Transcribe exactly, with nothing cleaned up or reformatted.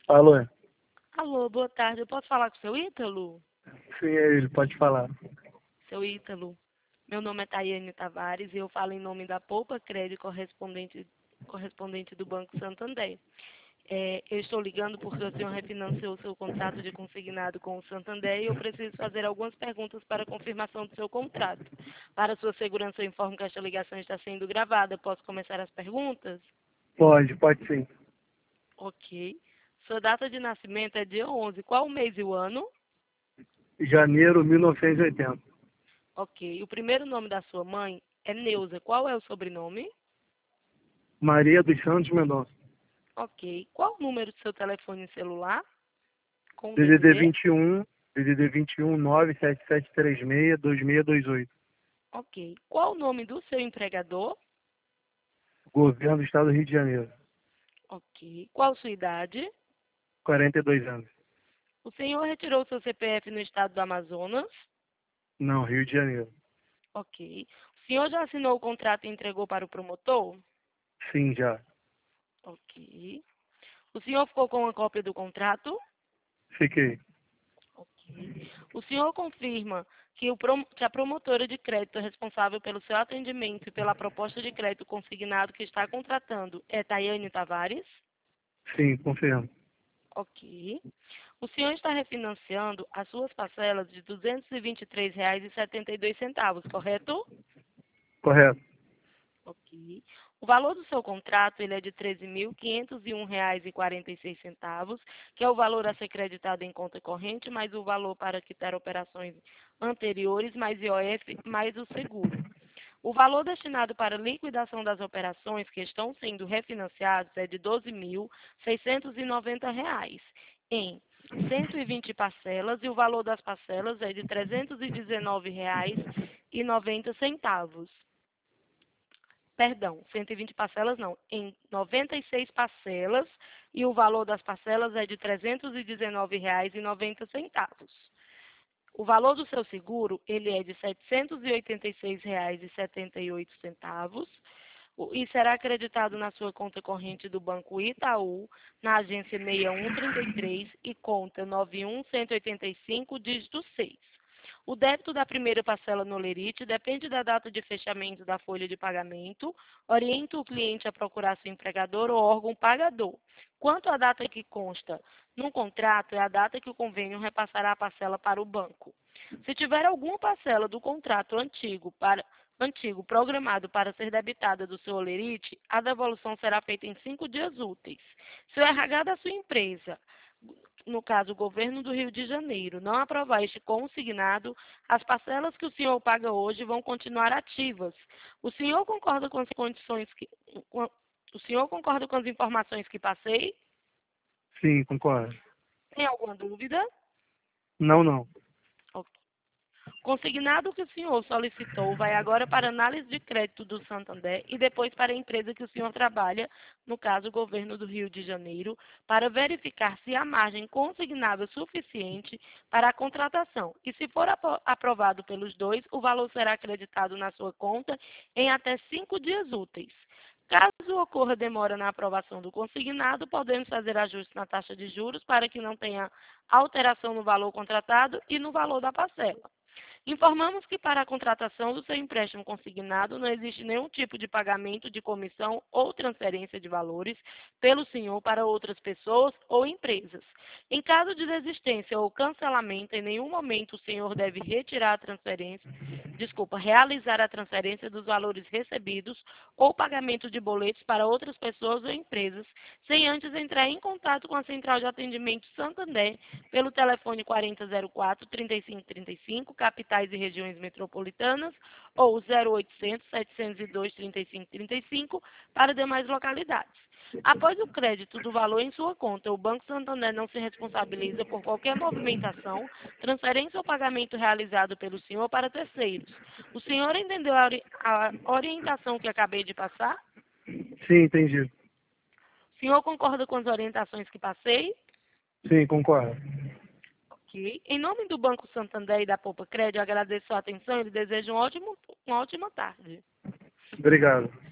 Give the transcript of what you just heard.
Alô? Alô, boa tarde. Eu posso falar com o seu Ítalo? Sim, é ele, pode falar. Seu Ítalo, meu nome é Tayane Tavares e eu falo em nome da Poupa Crédito correspondente, correspondente do Banco Santander. É, eu estou ligando porque o senhor refinanciou seu contrato de consignado com o Santander e eu preciso fazer algumas perguntas para confirmação do seu contrato. Para sua segurança, eu informo que esta ligação está sendo gravada. Posso começar as perguntas? Pode, pode sim. Ok. Sua data de nascimento é dia onze. Qual o mês e o ano? Janeiro mil novecentos e oitenta. Ok. O primeiro nome da sua mãe é Neuza. Qual é o sobrenome? Maria dos Santos Mendonça. Ok. Qual o número do seu telefone celular? Com D D D D D D? vinte e um, D D D vinte e um, nove sete sete três seis, dois seis dois oito. Ok. Qual o nome do seu empregador? Governo do Estado do Rio de Janeiro. Ok. Qual sua idade? quarenta e dois anos. O senhor retirou seu C P F no estado do Amazonas? Não, Rio de Janeiro. Ok. O senhor já assinou o contrato e entregou para o promotor? Sim, já. Ok. O senhor ficou com uma cópia do contrato? Fiquei. Ok. O senhor confirma que, o prom- que a promotora de crédito responsável pelo seu atendimento e pela proposta de crédito consignado que está contratando é Tayane Tavares? Sim, confirmo. Ok. O senhor está refinanciando as suas parcelas de duzentos e vinte e três reais e setenta e dois centavos, correto? Correto. Ok. O valor do seu contrato ele é de treze mil quinhentos e um reais e quarenta e seis centavos, que é o valor a ser creditado em conta corrente, mais o valor para quitar operações anteriores, mais I O F, mais o seguro. O valor destinado para liquidação das operações que estão sendo refinanciadas é de doze mil seiscentos e noventa reais, em cento e vinte parcelas, e o valor das parcelas é de trezentos e dezenove reais e noventa centavos. Perdão, cento e vinte parcelas não, em noventa e seis parcelas e o valor das parcelas é de trezentos e dezenove reais e noventa centavos. O valor do seu seguro, ele é de setecentos e oitenta e seis reais e setenta e oito centavos e será acreditado na sua conta corrente do Banco Itaú, na agência seis um três três e conta nove um um oito cinco, dígito seis. O débito da primeira parcela no Lerite depende da data de fechamento da folha de pagamento, orienta o cliente a procurar seu empregador ou órgão pagador. Quanto à data que consta no contrato, é a data que o convênio repassará a parcela para o banco. Se tiver alguma parcela do contrato antigo, para, antigo programado para ser debitada do seu Lerite, a devolução será feita em cinco dias úteis. Se o R H da sua empresa, no caso o governo do Rio de Janeiro, não aprovar este consignado, as parcelas que o senhor paga hoje vão continuar ativas. O senhor concorda com as condições que, com, o senhor concorda com as informações que passei? Sim, concordo. Tem alguma dúvida? Não, não. Ok. Consignado que o senhor solicitou vai agora para análise de crédito do Santander e depois para a empresa que o senhor trabalha, no caso o governo do Rio de Janeiro, para verificar se há margem consignável suficiente para a contratação. E se for apro- aprovado pelos dois, o valor será acreditado na sua conta em até cinco dias úteis. Caso ocorra demora na aprovação do consignado, podemos fazer ajustes na taxa de juros para que não tenha alteração no valor contratado e no valor da parcela. Informamos que para a contratação do seu empréstimo consignado não existe nenhum tipo de pagamento de comissão ou transferência de valores pelo senhor para outras pessoas ou empresas. Em caso de desistência ou cancelamento, em nenhum momento o senhor deve retirar a transferência, desculpa, realizar a transferência dos valores recebidos ou pagamento de boletos para outras pessoas ou empresas, sem antes entrar em contato com a Central de Atendimento Santander pelo telefone quarenta zero quatro, trinta e cinco trinta e cinco, capitais e regiões metropolitanas, ou zero oitocentos, setecentos e dois, trinta e cinco trinta e cinco para demais localidades. Após o crédito do valor em sua conta, o Banco Santander não se responsabiliza por qualquer movimentação, transferência ou pagamento realizado pelo senhor para terceiros. O senhor entendeu a, ori a orientação que acabei de passar? Sim, entendi. O senhor concorda com as orientações que passei? Sim, concordo. Ok. Em nome do Banco Santander e da Poupa Crédito, eu agradeço a sua atenção e lhe desejo um ótimo, uma ótima tarde. Obrigado.